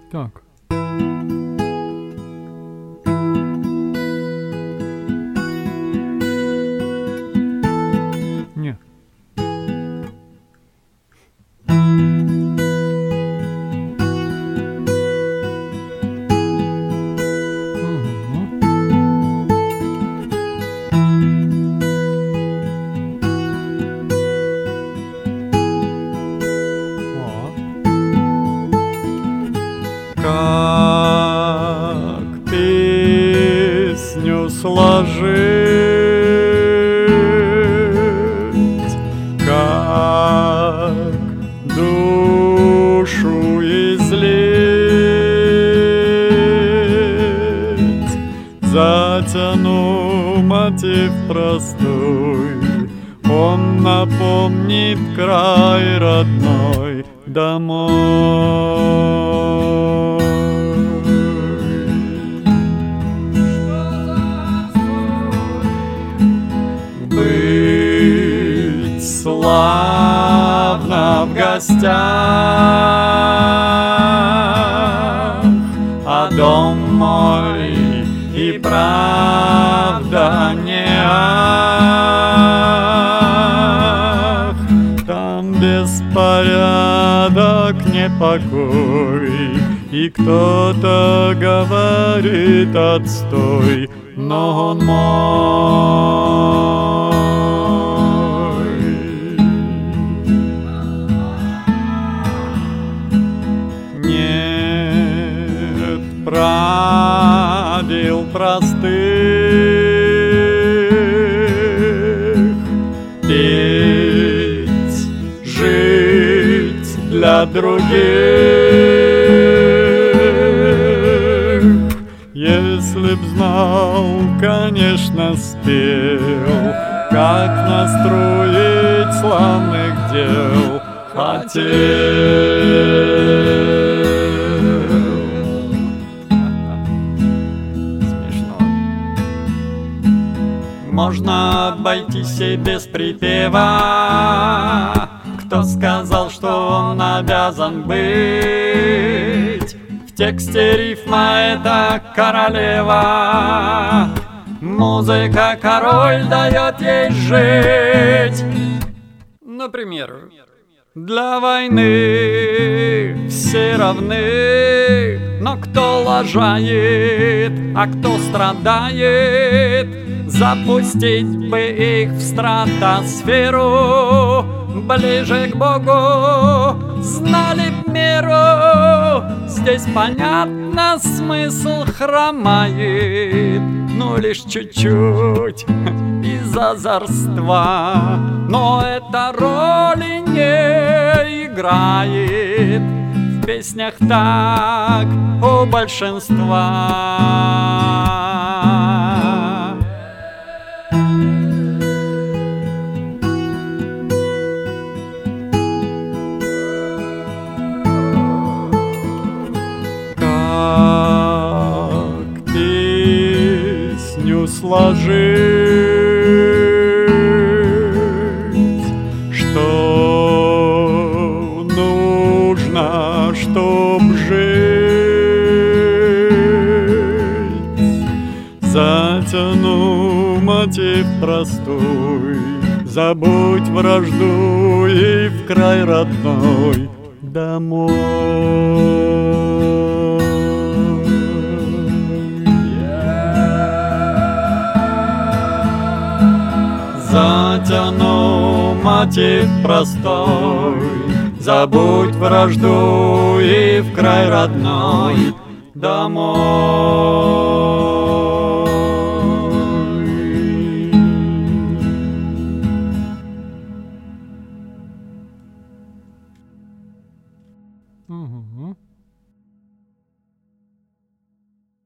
Так. Не. Как песню сложить, как душу излить, затяну мотив простой, он напомнит край родной, домой. Быть славно в гостях, а дом мой и правда не ах. Там беспорядок, непокой, и кто-то говорит отстой, но он мой. Нет правил простых, петь, жить для других. Если б знал, конечно, спел, как настроить славных дел хотел. Смешно. Можно обойтись и без припева. Кто сказал, что он обязан быть? В тексте рифма — это королева. Музыка — король, дает ей жить. Например, для войны все равны, но кто лажает, а кто страдает, запустить бы их в стратосферу, ближе к Богу, знали б меру. Здесь, понятно, смысл хромает, ну лишь чуть-чуть из озорства, но эта роли не играет в песнях так у большинства. Как песню сложить, что нужно, чтоб жить, затяну мотив простой, забудь вражду и в край родной, домой. Затяну мотив простой, забудь вражду и в край родной, домой.